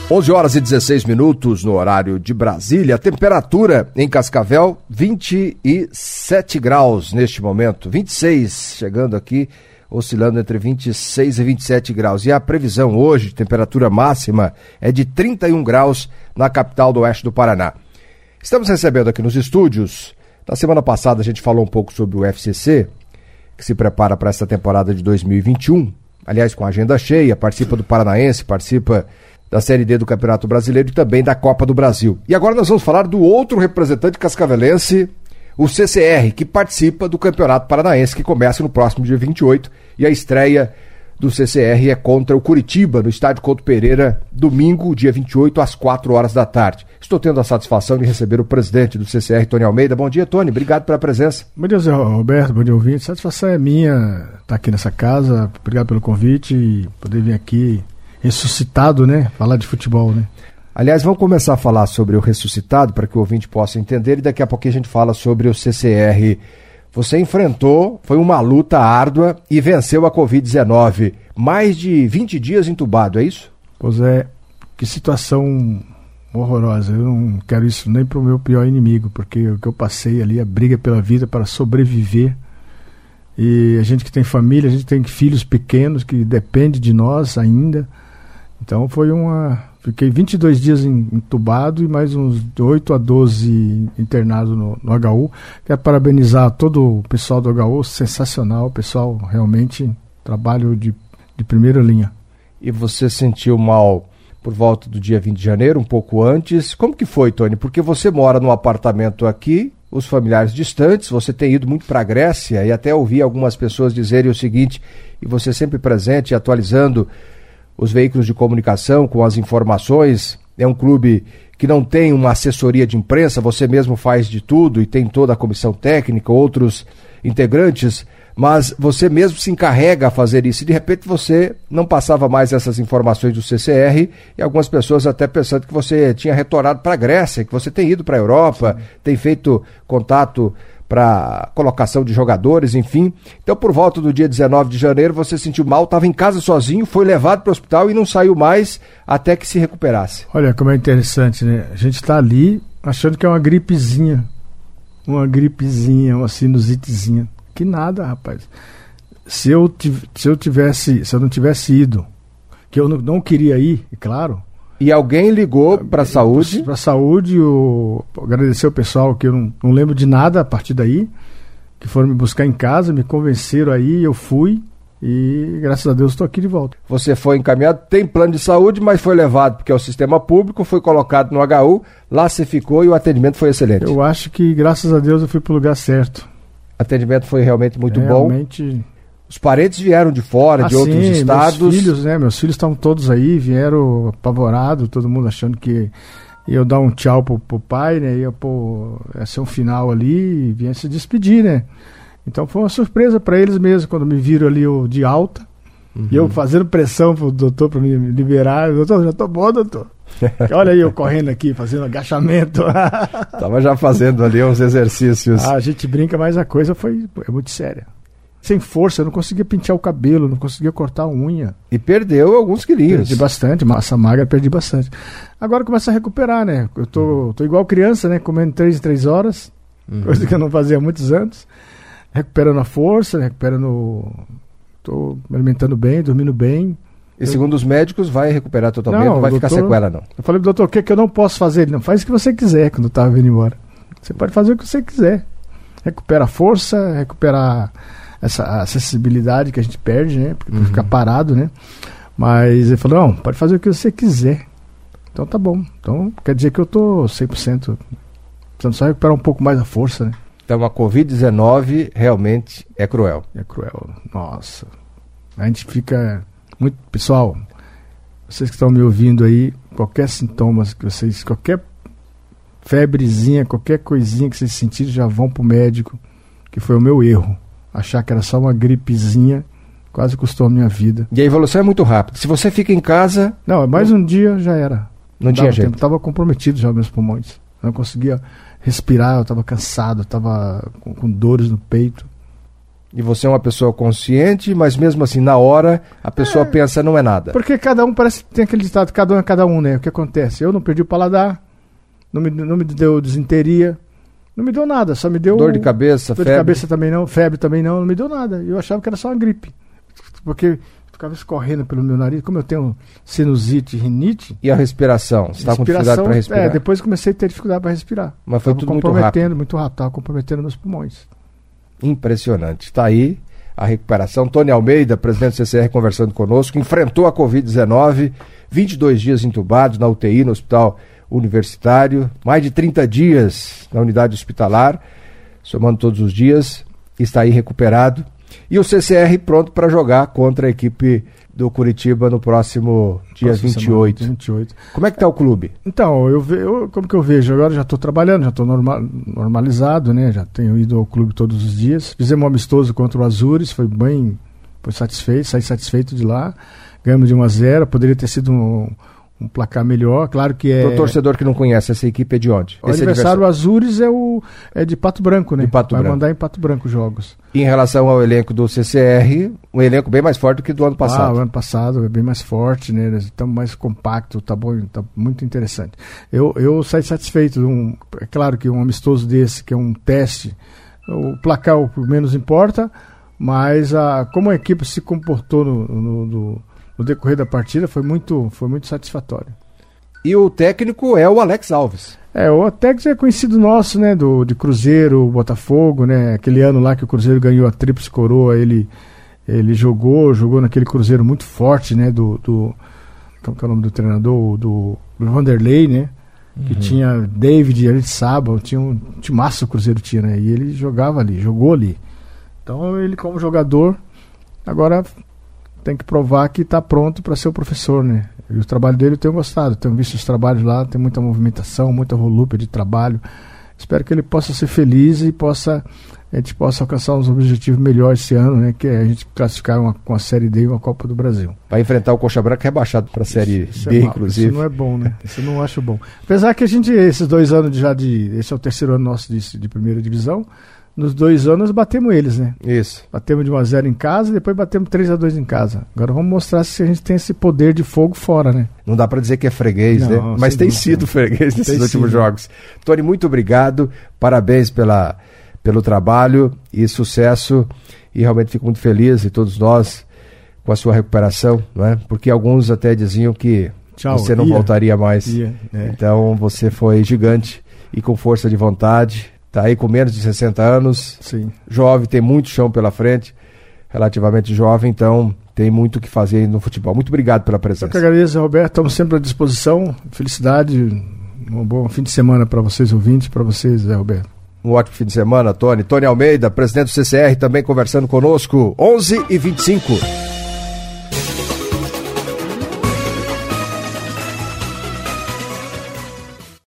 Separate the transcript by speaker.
Speaker 1: 11 horas e 16 minutos no horário de Brasília. Temperatura em Cascavel, 27 graus neste momento. 26, chegando aqui, oscilando entre 26 e 27 graus. E a previsão hoje de temperatura máxima é de 31 graus na capital do oeste do Paraná. Estamos recebendo aqui nos estúdios. Na semana passada a gente falou um pouco sobre o FCC, que se prepara para essa temporada de 2021. Aliás, com a agenda cheia, participa do Paranaense, participa da Série D do Campeonato Brasileiro e também da Copa do Brasil. E agora nós vamos falar do outro representante cascavelense, o CCR, que participa do Campeonato Paranaense, que começa no próximo dia 28, e a estreia do CCR é contra o Curitiba, no estádio Couto Pereira, domingo, dia 28, às 4 horas da tarde. Estou tendo a satisfação de receber o presidente do CCR, Tony Almeida. Bom dia, Tony. Obrigado pela presença.
Speaker 2: Bom dia, Zé Roberto. Bom dia, ouvinte. Satisfação é minha estar aqui nessa casa. Obrigado pelo convite e poder vir aqui ressuscitado, né? Falar de futebol, né?
Speaker 1: Aliás, vamos começar a falar sobre o ressuscitado para que o ouvinte possa entender e daqui a pouquinho a gente fala sobre o CCR. Você enfrentou, foi uma luta árdua e venceu a Covid-19. Mais de 20 dias entubado, é isso?
Speaker 2: Pois é, que situação horrorosa. Eu não quero isso nem para o meu pior inimigo, porque o que eu passei ali, a briga pela vida para sobreviver. E a gente que tem família, a gente tem filhos pequenos que dependem de nós ainda. Então fiquei 22 dias entubado e mais uns 8 a 12 internados no HU. Quero parabenizar todo o pessoal do HU, sensacional, pessoal, realmente trabalho de primeira linha.
Speaker 1: E você sentiu mal por volta do dia 20 de janeiro, um pouco antes. Como que foi, Tony? Porque você mora num apartamento aqui, os familiares distantes, você tem ido muito para a Grécia e até ouvi algumas pessoas dizerem o seguinte, e você sempre presente, atualizando os veículos de comunicação com as informações. É um clube que não tem uma assessoria de imprensa, você mesmo faz de tudo e tem toda a comissão técnica, outros integrantes, mas você mesmo se encarrega a fazer isso e de repente você não passava mais essas informações do CCR e algumas pessoas até pensando que você tinha retornado para a Grécia, que você tem ido para a Europa, tem feito contato para colocação de jogadores, enfim. Então, por volta do dia 19 de janeiro, você se sentiu mal, estava em casa sozinho, foi levado para o hospital e não saiu mais até que se recuperasse.
Speaker 2: Olha como é interessante, né? A gente está ali achando que é uma gripezinha, uma sinusitezinha. Que nada, rapaz. Se eu não tivesse ido, que eu não queria ir, é claro.
Speaker 1: E alguém ligou para a saúde?
Speaker 2: Para a saúde, agradecer o pessoal que eu não lembro de nada a partir daí, que foram me buscar em casa, me convenceram aí, eu fui e graças a Deus estou aqui de volta.
Speaker 1: Você foi encaminhado, tem plano de saúde, mas foi levado porque é o sistema público, foi colocado no HU, lá você ficou e o atendimento foi excelente.
Speaker 2: Eu acho que graças a Deus eu fui para o lugar certo.
Speaker 1: O atendimento foi realmente muito bom.
Speaker 2: Realmente.
Speaker 1: Os parentes vieram de fora, de outros estados.
Speaker 2: Meus filhos estavam todos aí, vieram apavorados, todo mundo achando que ia dar um tchau pro pai, né? Ia ser um final ali e vinha se despedir, né? Então foi uma surpresa para eles mesmo, quando me viram ali de alta. E eu fazendo pressão pro doutor para me liberar. Doutor, já tô bom, doutor. Olha aí eu correndo aqui, fazendo agachamento.
Speaker 1: Tava já fazendo ali uns exercícios.
Speaker 2: A gente brinca, mas a coisa é muito séria. Sem força, eu não conseguia pentear o cabelo, não conseguia cortar a unha.
Speaker 1: E perdeu alguns quilinhos.
Speaker 2: Perdi bastante, massa magra, perdi bastante. Agora começa a recuperar, né? Eu tô igual criança, né? Comendo 3 em 3 horas, coisa que eu não fazia há muitos anos. Recuperando a força, tô me alimentando bem, dormindo bem.
Speaker 1: E segundo os médicos, vai recuperar totalmente, não vai ficar sequela, não.
Speaker 2: Eu falei pro doutor, o que eu não posso fazer? Ele não faz o que você quiser quando eu tava vindo embora. Você pode fazer o que você quiser. Recupera a força, recupera essa acessibilidade que a gente perde, né? Porque ficar parado, né? Mas ele falou, não, pode fazer o que você quiser. Então tá bom. Então quer dizer que eu tô 100%. Precisando só recuperar um pouco mais a força, né?
Speaker 1: Então a Covid-19 realmente é cruel.
Speaker 2: É cruel. Nossa. A gente fica muito... Pessoal, vocês que estão me ouvindo aí, qualquer sintoma que vocês... Qualquer febrezinha, qualquer coisinha que vocês sentirem, já vão pro médico, que foi o meu erro. Achar que era só uma gripezinha, quase custou a minha vida.
Speaker 1: E a evolução é muito rápida. Se você fica em casa...
Speaker 2: Não, mais um dia já era.
Speaker 1: Não tinha jeito.
Speaker 2: Estava comprometido já meus pulmões. Não conseguia respirar, eu estava cansado, estava com dores no peito.
Speaker 1: E você é uma pessoa consciente, mas mesmo assim, na hora, a pessoa pensa, não é nada.
Speaker 2: Porque cada um parece que tem aquele ditado, cada um é cada um, né? O que acontece? Eu não perdi o paladar, não me deu desinteria, não me deu nada, só me deu...
Speaker 1: Dor de cabeça,
Speaker 2: febre. Dor de cabeça também não, febre também não me deu nada. Eu achava que era só uma gripe. Porque ficava escorrendo pelo meu nariz, como eu tenho sinusite e rinite...
Speaker 1: E a respiração? Você estava com dificuldade para respirar?
Speaker 2: Depois comecei a ter dificuldade para respirar.
Speaker 1: Mas foi tudo muito rápido?
Speaker 2: Estava comprometendo meus pulmões.
Speaker 1: Impressionante. Está aí a recuperação. Tony Almeida, presidente do CCR, conversando conosco, enfrentou a Covid-19, 22 dias entubados na UTI, no Hospital Universitário, mais de 30 dias na unidade hospitalar, somando todos os dias, está aí recuperado. E o CCR pronto para jogar contra a equipe do Curitiba no próximo dia 28. Como é que está o clube?
Speaker 2: Então, como que eu vejo? Agora já estou trabalhando, já estou normalizado, né? Já tenho ido ao clube todos os dias. Fizemos um amistoso contra o Azures, saí satisfeito de lá. Ganhamos de 1-0, poderia ter sido um placar melhor, claro que é...
Speaker 1: Para o torcedor que não conhece, essa equipe é de onde?
Speaker 2: O adversário Azures é de Pato Branco, né? Vai mandar em Pato Branco jogos.
Speaker 1: Em relação ao elenco do CCR, um elenco bem mais forte do que do ano passado.
Speaker 2: O ano passado é bem mais forte, né? Estamos mais compacto, tá bom, tá muito interessante. Eu saí satisfeito. É claro que um amistoso desse, que é um teste, o placar o que menos importa, mas como a equipe se comportou no decorrer da partida foi muito satisfatório.
Speaker 1: E o técnico é o Alex Alves.
Speaker 2: O técnico é conhecido nosso, né, de Cruzeiro, Botafogo, né, aquele ano lá que o Cruzeiro ganhou a Tríplice Coroa, ele jogou naquele Cruzeiro muito forte, né, como que é o nome do treinador, do Vanderlei, né, que tinha David, Aritzaba, tinha um timaço o Cruzeiro tinha, né, e ele jogou ali. Então ele como jogador, agora tem que provar que está pronto para ser o professor, né? E o trabalho dele eu tenho gostado, tenho visto os trabalhos lá, tem muita movimentação, muita volúpia de trabalho. Espero que ele possa ser feliz e a gente possa alcançar uns objetivos melhores esse ano, né? Que é a gente classificar com a Série D e uma Copa do Brasil.
Speaker 1: Vai enfrentar o Coxa Branca rebaixado para a Série B, inclusive.
Speaker 2: Isso não é bom, né? Isso eu não acho bom. Apesar que a gente, esses 2 anos esse é o terceiro ano nosso de primeira divisão, nos 2 anos batemos eles, né?
Speaker 1: Isso.
Speaker 2: Batemos de 1-0 em casa e depois batemos 3-2 em casa. Agora vamos mostrar se a gente tem esse poder de fogo fora, né?
Speaker 1: Não dá para dizer que é freguês, né? Mas tem sido freguês nesses últimos jogos. Tony, muito obrigado. Parabéns pelo trabalho e sucesso. E realmente fico muito feliz, e todos nós, com a sua recuperação, não é? Porque alguns até diziam que você não voltaria mais. Então você foi gigante e com força de vontade. Está aí com menos de 60 anos,
Speaker 2: sim.
Speaker 1: Jovem, tem muito chão pela frente, relativamente jovem, então tem muito o que fazer no futebol. Muito obrigado pela presença.
Speaker 2: Eu que agradeço, Roberto, estamos sempre à disposição, felicidade, um bom fim de semana para vocês ouvintes, para vocês, Zé Roberto.
Speaker 1: Um ótimo fim de semana, Tony. Tony Almeida, presidente do CCR, também conversando conosco, 11h25.